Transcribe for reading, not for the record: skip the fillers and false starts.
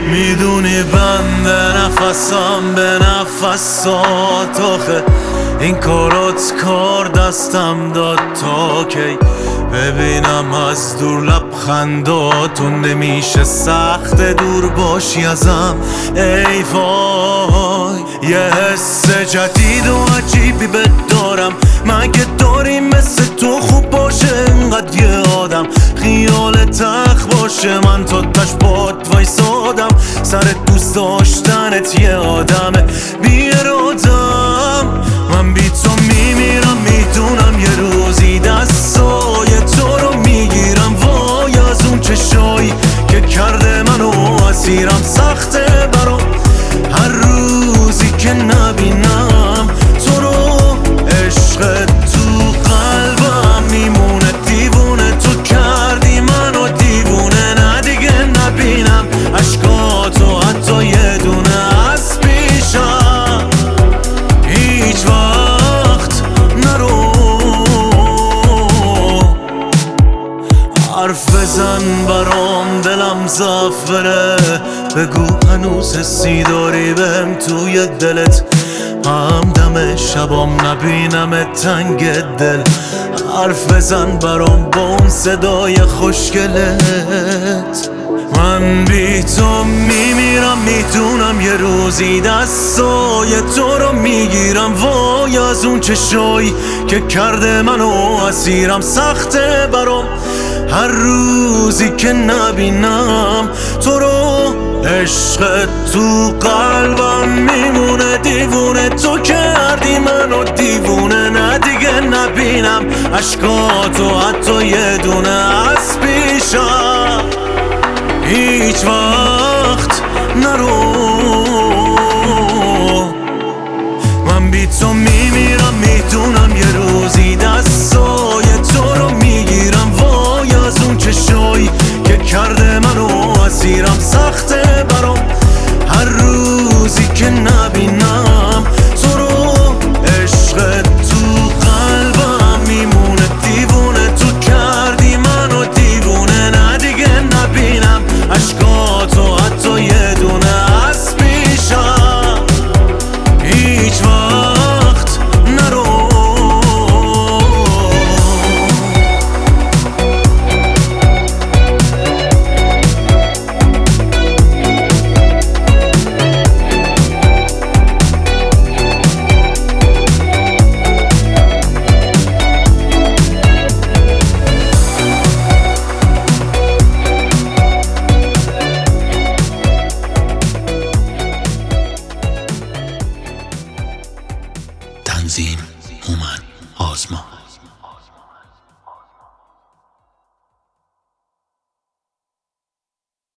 میدونی بنده نفسم به نفسات، آخه این کارات کار دستم داد تا کی ببینم از دور لبخنداتون. نمیشه سخت دور باشی ازم ای وای، یه حس جدید و عجیبی بهت دارم. مگه داری مثل تو خوب باشه انقدر یه آدم خیال تخ باشه من تا تش باد وایسادم سر دوست داشتنت یه آدم بی ارادم. من بی تو میمیرم، میدونم یه روزی دستای تو رو میگیرم. وای از اون چشایی که کرده منو اسیرم، سخته برام هر روزی که نبینم تو رو. عشق تو قلبم میمونه، دیوونه تو کردی منو دیوونه. نه دیگه نبینم عشقاتو حتی یه دونه از پیشم، هیچ وقت نرو. حرف بزن برام دلم ضعف بره، بگو هنوز حسی داری بهم توی دلت. همدم شبام نبینم تنگ دل، حرف بزن برام با اون صدای خوشگلت. من بی تو میمیرم، میدونم یه روزی دستای تو رو میگیرم. وای از اون چشایی که کرده منو اسیرم، سخته برام هر روزی که نبینم تو رو. عشق تو قلبم میمونه، دیوونه تو کردی منو دیوونه. نه دیگه نبینم عشقاتو حتی یه دونه از پیشم، هیچ وقت نرو. من بی تو میمیرم، میدونم یه روزی دستای تو رو میگیرم. وای از اون چشایی که کرده منو اسیرم، سخته برام هر روزی که نبینم تو رو. عشق تو قلبم میمونه، دیوونه تو کردی منو دیوونه. نه دیگه نبینم عشقاتو حتی یه دونه از پیشم، هیچ وقت نرو. تنظیم هومن آزما.